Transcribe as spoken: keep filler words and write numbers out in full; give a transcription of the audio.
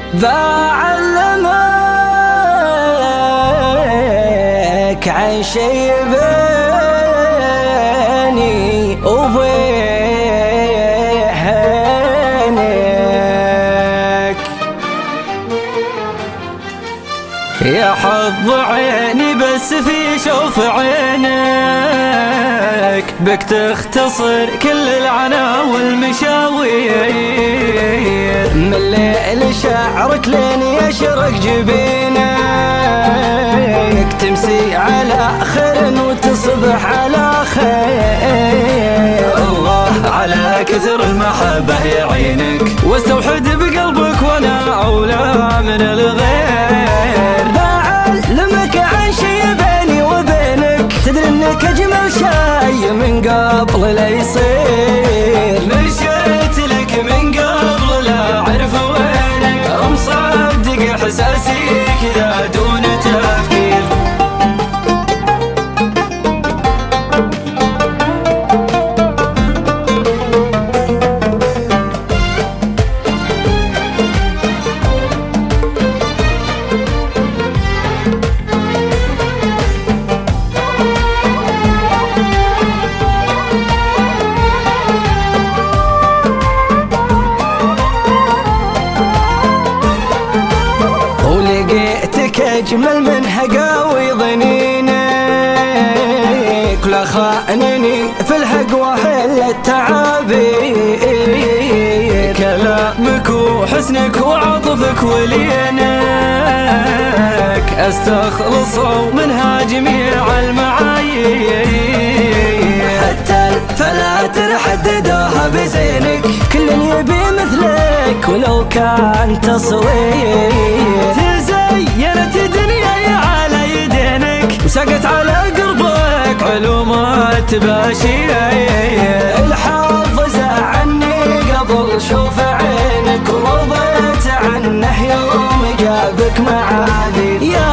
بعلمك عن شي بيني وبينك. يا حظ عيني بس في شوف عينك بك تختصر كل العنا والمشاوير. من الليل شعرك لين يشرق جبينك تمسي على خير وتصبح على خير. الله على كثر المحبة يعينك واستوحد بقلبك وانا اولى من الغير. بعلمك عن شي بيني وبينك تدري انك اجمل شي من قبل لا يصير. مشيت لك من قبل لا اعرف وينك مصدق احساسي كذا دون تفكير. أجمل من هقاوي ظنينك ولا خانني في الهقوة إلا التعابير. كلامك وحسنك وعطفك ولينك أستخلصوا منها جميع المعايير. حتى الفلاتر حددوها بزينك كل يبي مثلك ولو كان تصوير. زينت دنياي على يدينك وسقت على قربك علومات باشية. الحظ عني قبل شوف عينك ورضيت عنه يوم جابك معاذي.